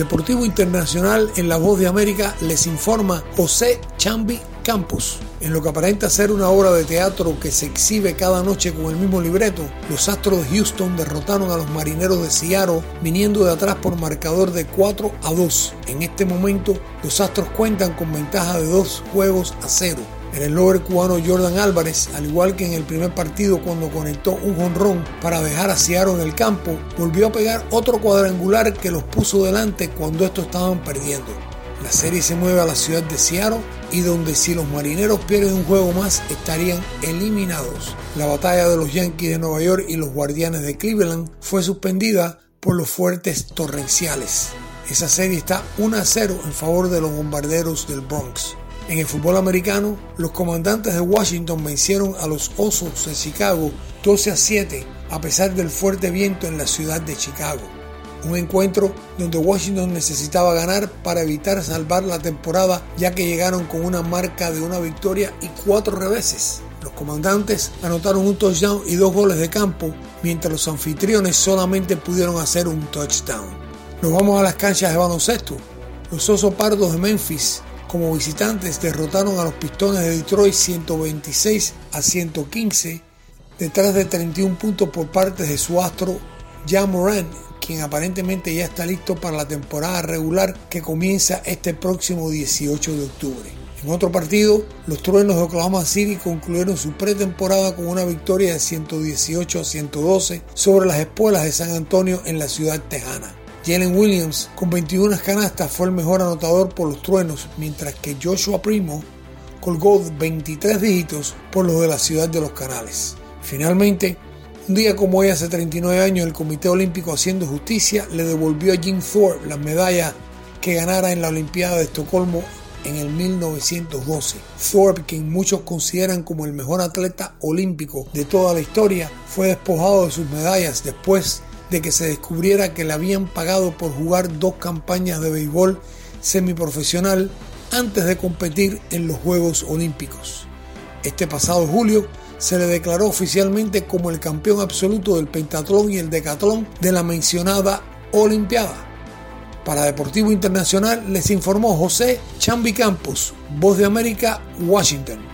Deportivo Internacional, en La Voz de América, les informa José Chambi Campos. En lo que aparenta ser una obra de teatro que se exhibe cada noche con el mismo libreto, los Astros de Houston derrotaron a los Marineros de Seattle viniendo de atrás por marcador de 4-2. En este momento, los Astros cuentan con ventaja de 2-0. El reloj cubano Jordan Álvarez, al igual que en el primer partido cuando conectó un jonrón para dejar a Seattle en el campo, volvió a pegar otro cuadrangular que los puso delante cuando estos estaban perdiendo. La serie se mueve a la ciudad de Seattle y donde si los Marineros pierden un juego más estarían eliminados. La batalla de los Yankees de Nueva York y los Guardianes de Cleveland fue suspendida por los fuertes torrenciales. Esa serie está 1-0 en favor de los Bombarderos del Bronx. En el fútbol americano, los Comandantes de Washington vencieron a los Osos de Chicago 12-7 a pesar del fuerte viento en la ciudad de Chicago. Un encuentro donde Washington necesitaba ganar para evitar salvar la temporada, ya que llegaron con una marca de una victoria y 4 reveses. Los Comandantes anotaron un touchdown y 2 goles de campo, mientras los anfitriones solamente pudieron hacer un touchdown. Nos vamos a las canchas de baloncesto. Los Osos Pardos de Memphis, como visitantes, derrotaron a los Pistones de Detroit 126-115 detrás de 31 puntos por parte de su astro Ja Morant, quien aparentemente ya está listo para la temporada regular que comienza este próximo 18 de octubre. En otro partido, los Truenos de Oklahoma City concluyeron su pretemporada con una victoria de 118-112 sobre las Espuelas de San Antonio en la ciudad tejana. Jalen Williams, con 21 canastas, fue el mejor anotador por los Truenos, mientras que Joshua Primo colgó 23 dígitos por los de la ciudad de Los Canales. Finalmente, un día como hoy hace 39 años, el Comité Olímpico, haciendo justicia, le devolvió a Jim Thorpe la medalla que ganara en la Olimpiada de Estocolmo en el 1912. Thorpe, quien muchos consideran como el mejor atleta olímpico de toda la historia, fue despojado de sus medallas después de que se descubriera que le habían pagado por jugar 2 campañas de béisbol semiprofesional antes de competir en los Juegos Olímpicos. Este pasado julio se le declaró oficialmente como el campeón absoluto del pentatlón y el decatlón de la mencionada Olimpiada. Para Deportivo Internacional les informó José Chambi Campos, Voz de América, Washington.